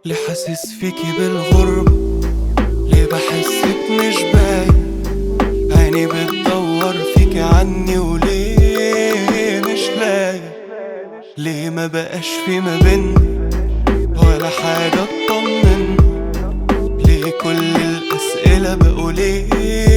ليه حاسس فيكي بالغربة؟ ليه بحسك مش باين؟ عيني بتدور فيكي عني وليه مش لاقي؟ ليه ما بقاش في ما بينا ولا حاجة تطمن؟ ليه كل الأسئلة بقوا ليه؟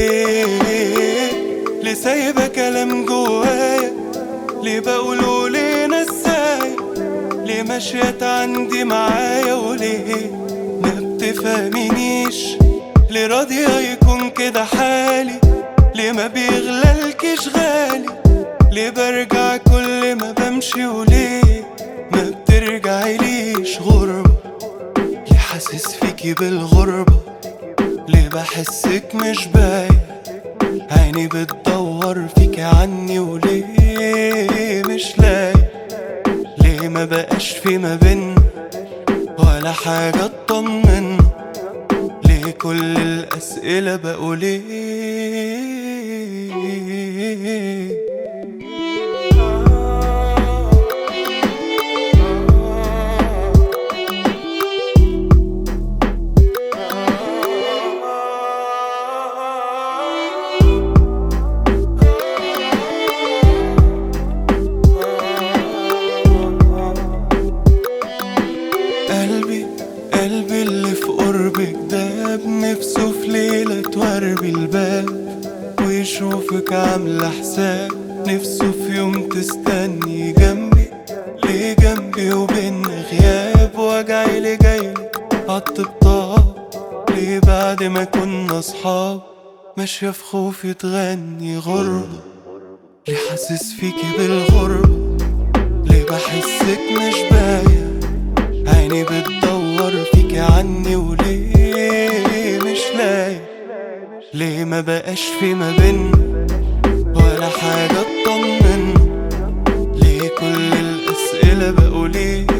ليه سايبة كلام جوايا؟ ليه بقوله ليه نساي؟ ليه ماشية عندي معايا وليه ما بتفهمينيش؟ ليه راضية يكون كده حالي؟ ليه ما بيغلالكيش غالي؟ ليه برجع كل ما بمشي وليه ما بترجعيليش؟ غربة، ليه حاسس فيكي بالغربة؟ ليه بحسك مش باين؟ عيني بتدور فيكي عني وليه مش لاقي؟ ليه ما بقاش في ما بينا ولا حاجة تطمن؟ ليه كل الأسئلة بقوا ليه؟ قلبي اللي في قربك داب، نفسه في ليلة توربي الباب ويشوفك عاملة حساب، نفسه في يوم تستني جنبي. ليه جنبي وبيننا غياب؟ وجعي جايلي عالطبطاب. ليه بعد ما كنا صحاب ماشية في خوفي تغني غربة؟ ليه حاسس فيكي بالغربة؟ ليه بحسك مش باين؟ عيني بتدور فيكي عني وليه مش لاقي؟ ليه ما بقاش في ما بينا ولا حاجة تطمن؟ ليه كل الأسئلة بقوا ليه؟